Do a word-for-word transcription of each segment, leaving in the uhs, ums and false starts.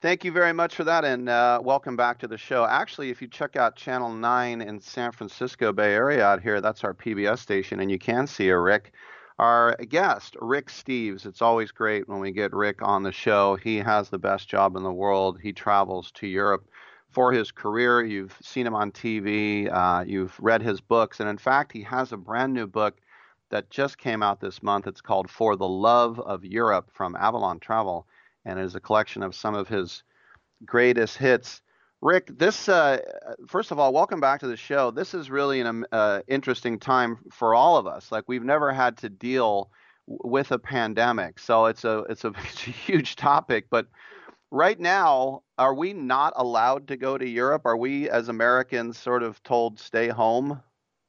Thank you very much for that, and uh, welcome back to the show. Actually, if you check out Channel nine in San Francisco Bay Area out here, that's our P B S station, and you can see a Rick. Our guest, Rick Steves. It's always great when we get Rick on the show. He has the best job in the world. He travels to Europe for his career. You've seen him on T V. Uh, you've read his books, and in fact, he has a brand new book that just came out this month. It's called For the Love of Europe from Avalon Travel, and it is a collection of some of his greatest hits. Rick, this uh, first of all, welcome back to the show. This is really an um, uh, interesting time for all of us. Like we've never had to deal w- with a pandemic, so it's a it's a, it's a huge topic. But right now, are we not allowed to go to Europe? Are we, as Americans, sort of told stay home?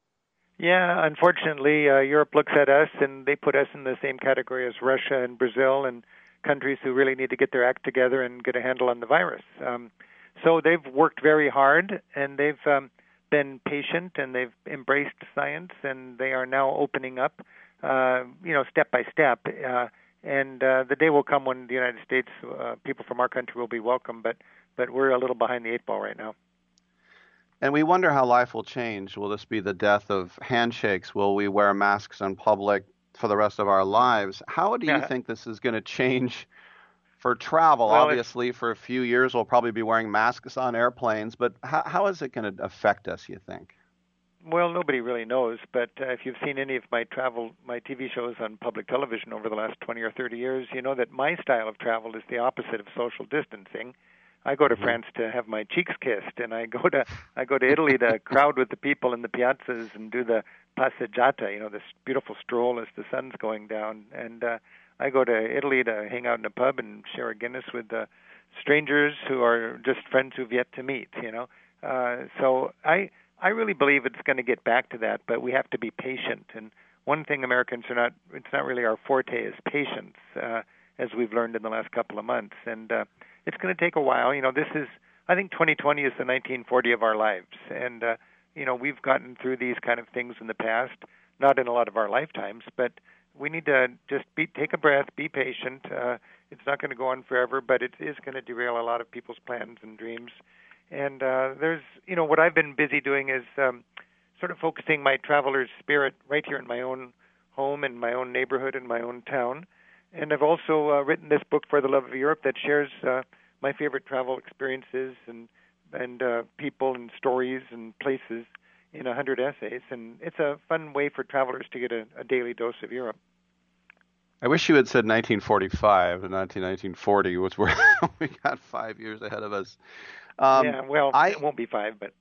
Yeah, unfortunately, uh, Europe looks at us and they put us in the same category as Russia and Brazil and countries who really need to get their act together and get a handle on the virus. Um, so they've worked very hard and they've um, been patient and they've embraced science and they are now opening up, uh, you know, step by step. Uh, and uh, the day will come when the United States, uh, people from our country will be welcome, but but we're a little behind the eight ball right now. And we wonder how life will change. Will this be the death of handshakes? Will we wear masks in public for the rest of our lives? How do you Yeah. think this is going to change for travel? Well, it's Obviously, for a few years, we'll probably be wearing masks on airplanes, but how, how is it going to affect us, you think? Well, nobody really knows, but uh, if you've seen any of my travel, my T V shows on public television over the last twenty or thirty years, you know that my style of travel is the opposite of social distancing. I go to Hmm. France to have my cheeks kissed, and I go to I go to Italy to crowd with the people in the piazzas and do the passeggiata, you know, this beautiful stroll as the sun's going down. And uh, I go to Italy to hang out in a pub and share a Guinness with uh, strangers who are just friends who've yet to meet, you know. Uh, so I I really believe it's going to get back to that, but we have to be patient. And one thing Americans are not, it's not really our forte is patience, uh, as we've learned in the last couple of months. And uh, it's going to take a while. You know, this is, I think twenty twenty is the nineteen forty of our lives. And, uh, you know, we've gotten through these kind of things in the past, not in a lot of our lifetimes, but we need to just be, take a breath, be patient. Uh, it's not going to go on forever, but it is going to derail a lot of people's plans and dreams. And uh, there's, you know, what I've been busy doing is um, sort of focusing my traveler's spirit right here in my own home, in my own neighborhood, in my own town. And I've also uh, written this book, For the Love of Europe, that shares uh, my favorite travel experiences and and uh, people and stories and places in a hundred essays. And it's a fun way for travelers to get a, a daily dose of Europe. I wish you had said nineteen forty-five and nineteen forty was where we got five years ahead of us. Um, Yeah, well, I it won't be five, but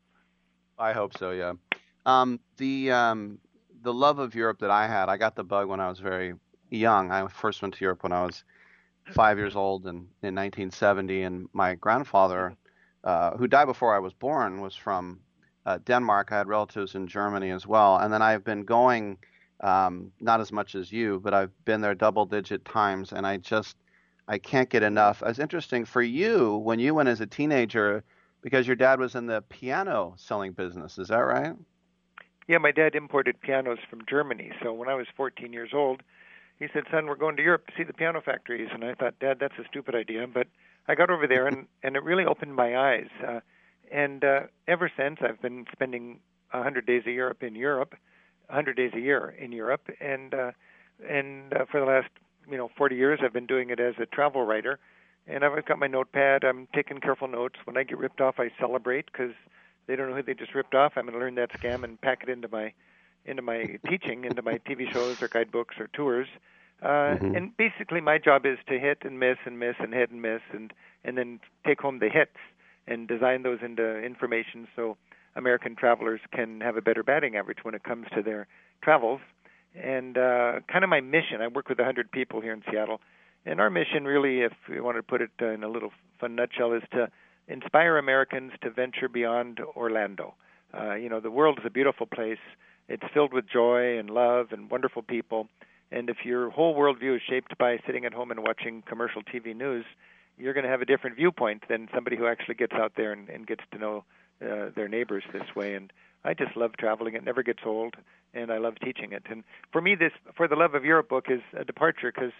I hope so, yeah. Um, the um, the love of Europe that I had, I got the bug when I was very young. I first went to Europe when I was five years old in, in nineteen seventy, and my grandfather, uh, who died before I was born, was from uh, Denmark. I had relatives in Germany as well, and then I've been going, um, not as much as you, but I've been there double digit times, and I just I can't get enough. It's interesting for you when you went as a teenager because your dad was in the piano selling business. Is that right? yeah, my dad imported pianos from Germany. So when I was fourteen years old, he said, "Son, we're going to Europe to see the piano factories." And I thought, "Dad, that's a stupid idea." But I got over there, and and it really opened my eyes. Uh, and uh, ever since, I've been spending a hundred days a Europe in Europe, a hundred days a year in Europe, and uh, and uh, for the last you know forty years, I've been doing it as a travel writer. And I've got my notepad. I'm taking careful notes. When I get ripped off, I celebrate because they don't know who they just ripped off. I'm going to learn that scam and pack it into my into my teaching, into my T V shows or guidebooks or tours. Uh, Hmm. and basically, my job is to hit and miss and miss and hit and miss, and and then take home the hits and design those into information so American travelers can have a better batting average when it comes to their travels. And uh, kind of my mission, I work with one hundred people here in Seattle, and our mission really, if we want to put it uh, in a little fun nutshell, is to inspire Americans to venture beyond Orlando. Uh, you know, the world is a beautiful place. It's filled with joy and love and wonderful people. And if your whole worldview is shaped by sitting at home and watching commercial T V news, you're going to have a different viewpoint than somebody who actually gets out there and, and gets to know uh, their neighbors this way. And I just love traveling. It never gets old, and I love teaching it. And for me, this For the Love of Europe book is a departure because,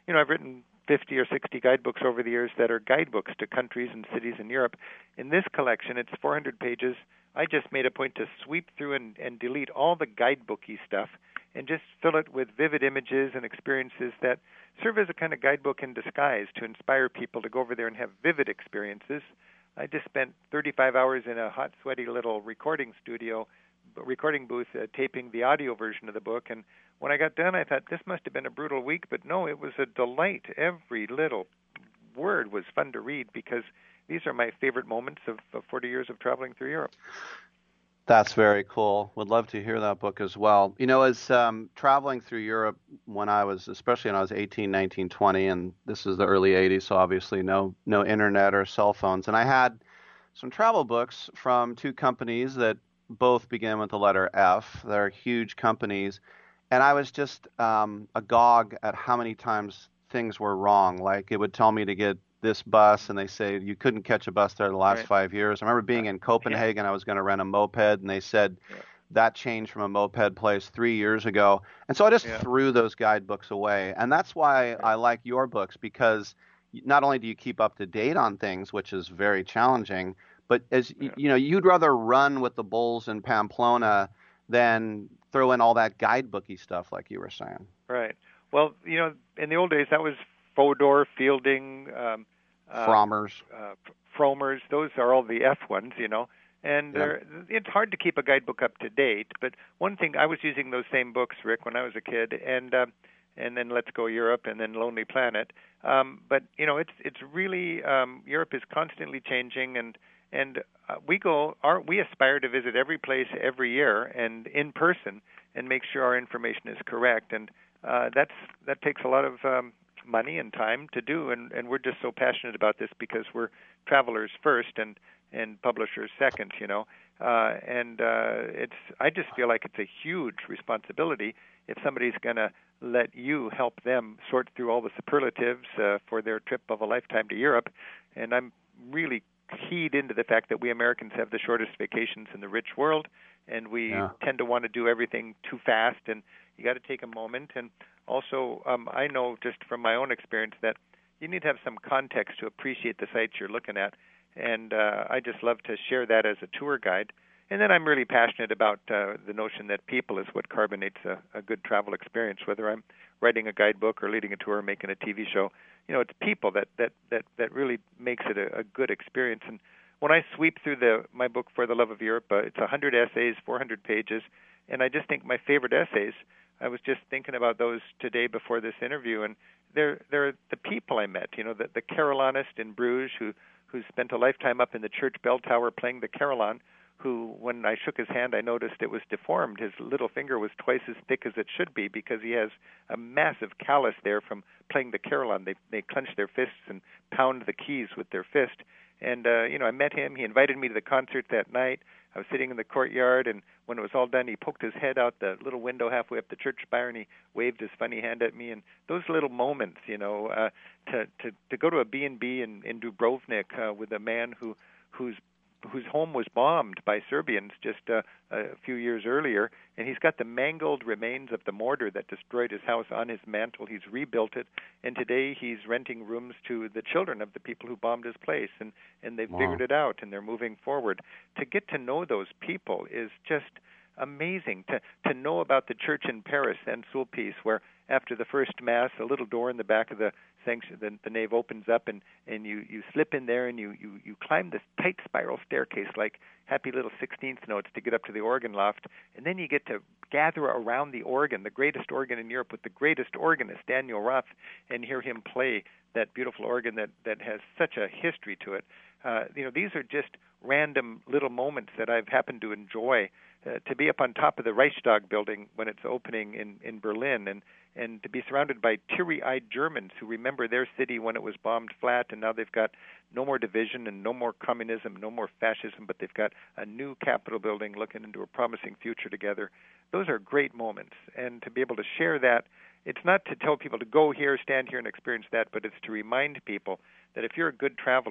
you know, I've written fifty or sixty guidebooks over the years that are guidebooks to countries and cities in Europe. In this collection, it's four hundred pages. I just made a point to sweep through and, and delete all the guidebooky stuff and just fill it with vivid images and experiences that serve as a kind of guidebook in disguise to inspire people to go over there and have vivid experiences. I just spent thirty-five hours in a hot, sweaty little recording studio, recording booth, uh, taping the audio version of the book. And when I got done, I thought, this must have been a brutal week. But no, it was a delight. Every little word was fun to read because these are my favorite moments of, of forty years of traveling through Europe. That's very cool. Would love to hear that book as well. You know, as um, traveling through Europe when I was, especially when I was eighteen, nineteen, twenty, and this is the early eighties, so obviously no no internet or cell phones. And I had some travel books from two companies that both begin with the letter F. They're huge companies. And I was just um, agog at how many times things were wrong. Like it would tell me to get this bus, and they say you couldn't catch a bus there the last right. five years. I remember being in Copenhagen. Yeah. I was going to rent a moped, and they said yeah. that changed from a moped place three years ago. And so I just yeah. threw those guidebooks away. And that's why right. I like your books, because not only do you keep up to date on things, which is very challenging, but as yeah. you know, you'd rather run with the bulls in Pamplona than throw in all that guidebooky stuff, like you were saying. Right. Well, you know, in the old days, that was Fodor, Fielding, um, uh, Frommer's, uh, Frommer's. Those are all the F ones, you know. And yeah. it's hard to keep a guidebook up to date. But one thing, I was using those same books, Rick, when I was a kid, and uh, and then Let's Go Europe, and then Lonely Planet. Um, but you know, it's it's really um, Europe is constantly changing, and and uh, we go, our, we aspire to visit every place every year and in person, and make sure our information is correct. And uh, that's that takes a lot of um, money and time to do, and, and we're just so passionate about this because we're travelers first and, and publishers second, you know. Uh, and uh, it's I just feel like it's a huge responsibility if somebody's going to let you help them sort through all the superlatives uh, for their trip of a lifetime to Europe. And I'm really keyed into the fact that we Americans have the shortest vacations in the rich world, and we yeah. tend to want to do everything too fast, and you got to take a moment. And also, um, I know just from my own experience that you need to have some context to appreciate the sites you're looking at, and uh, I just love to share that as a tour guide. And then I'm really passionate about uh, the notion that people is what carbonates a, a good travel experience, whether I'm writing a guidebook or leading a tour or making a T V show. You know, it's people that, that, that, that really makes it a, a good experience. And when I sweep through the my book, For the Love of Europe, uh, it's one hundred essays, four hundred pages, and I just think my favorite essays, I was just thinking about those today before this interview, and they're, they're the people I met, you know, the, the carillonist in Bruges who, who spent a lifetime up in the church bell tower playing the carillon, who, when I shook his hand, I noticed it was deformed. His little finger was twice as thick as it should be because he has a massive callus there from playing the carillon. They they clench their fists and pound the keys with their fist. And, uh, you know, I met him. He invited me to the concert that night. I was sitting in the courtyard, and when it was all done, he poked his head out the little window halfway up the church spire, and he waved his funny hand at me. And those little moments, you know, uh, to, to, to go to a B and B in, in Dubrovnik uh, with a man who who's whose home was bombed by Serbians just uh, a few years earlier, and he's got the mangled remains of the mortar that destroyed his house on his mantle. He's rebuilt it, and today he's renting rooms to the children of the people who bombed his place, and, and they've wow. figured it out, and they're moving forward. To get to know those people is just amazing. To to know about the church in Paris, Saint-Sulpice, where after the first Mass, a little door in the back of the sanctuary, the, the nave opens up, and, and you, you slip in there, and you, you, you climb this tight spiral staircase like happy little sixteenth notes to get up to the organ loft, and then you get to gather around the organ, the greatest organ in Europe, with the greatest organist, Daniel Roth, and hear him play that beautiful organ that, that has such a history to it. Uh, you know, these are just random little moments that I've happened to enjoy. Uh, to be up on top of the Reichstag building when it's opening in, in Berlin, and, and to be surrounded by teary-eyed Germans who remember their city when it was bombed flat, and now they've got no more division and no more communism, no more fascism, but they've got a new Capitol building looking into a promising future together. Those are great moments, and to be able to share that, it's not to tell people to go here, stand here, and experience that, but it's to remind people that if you're a good traveler,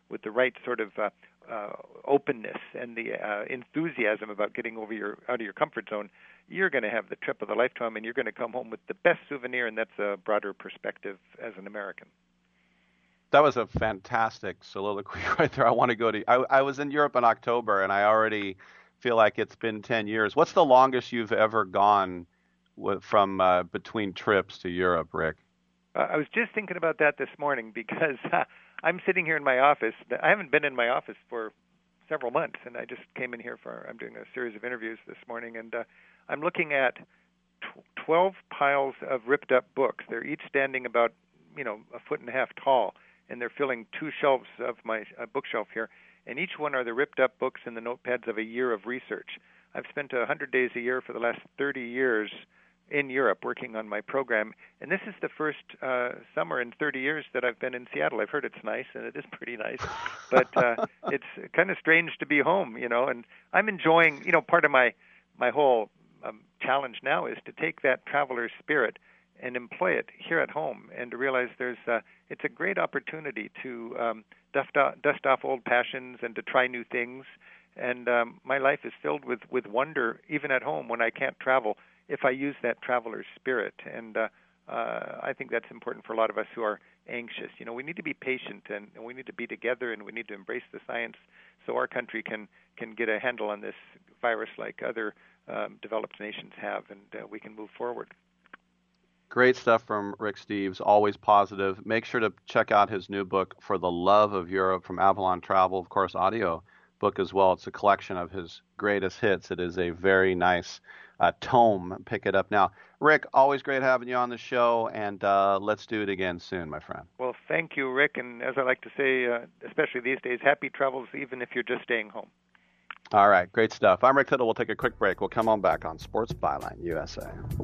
with the right sort of uh, uh, openness and the uh, enthusiasm about getting over your out of your comfort zone, you're going to have the trip of the lifetime, and you're going to come home with the best souvenir, and that's a broader perspective as an American. That was a fantastic soliloquy right there. I want to go to. I, I was in Europe in October, and I already feel like it's been ten years. What's the longest you've ever gone with, from uh, between trips to Europe, Rick? Uh, I was just thinking about that this morning because uh, I'm sitting here in my office. I haven't been in my office for several months, and I just came in here for. I'm doing a series of interviews this morning, and uh, I'm looking at twelve piles of ripped up books. They're each standing about, you know, a foot and a half tall, and they're filling two shelves of my uh, bookshelf here. And each one are the ripped up books and the notepads of a year of research. I've spent one hundred days a year for the last thirty years in Europe working on my program, and this is the first uh, summer in thirty years that I've been in Seattle. I've heard it's nice, and it is pretty nice, but uh, it's kind of strange to be home, you know, and I'm enjoying, you know, part of my, my whole um, challenge now is to take that traveler's spirit and employ it here at home, and to realize there's uh, it's a great opportunity to um, dust, off, dust off old passions and to try new things. And um, my life is filled with, with wonder, even at home when I can't travel, if I use that traveler's spirit. And uh, uh, I think that's important for a lot of us who are anxious. You know, we need to be patient, and, and we need to be together, and we need to embrace the science so our country can, can get a handle on this virus like other um, developed nations have, and uh, we can move forward. Great stuff from Rick Steves, always positive. Make sure to check out his new book, For the Love of Europe, from Avalon Travel, of course, audio book as well. It's a collection of his greatest hits. It is a very nice uh, tome. Pick it up now. Rick, always great having you on the show, and uh, let's do it again soon, my friend. Well, thank you, Rick, and as I like to say, uh, especially these days, happy travels even if you're just staying home. All right, great stuff. I'm Rick Tittle. We'll take a quick break. We'll come on back on Sports Byline U S A.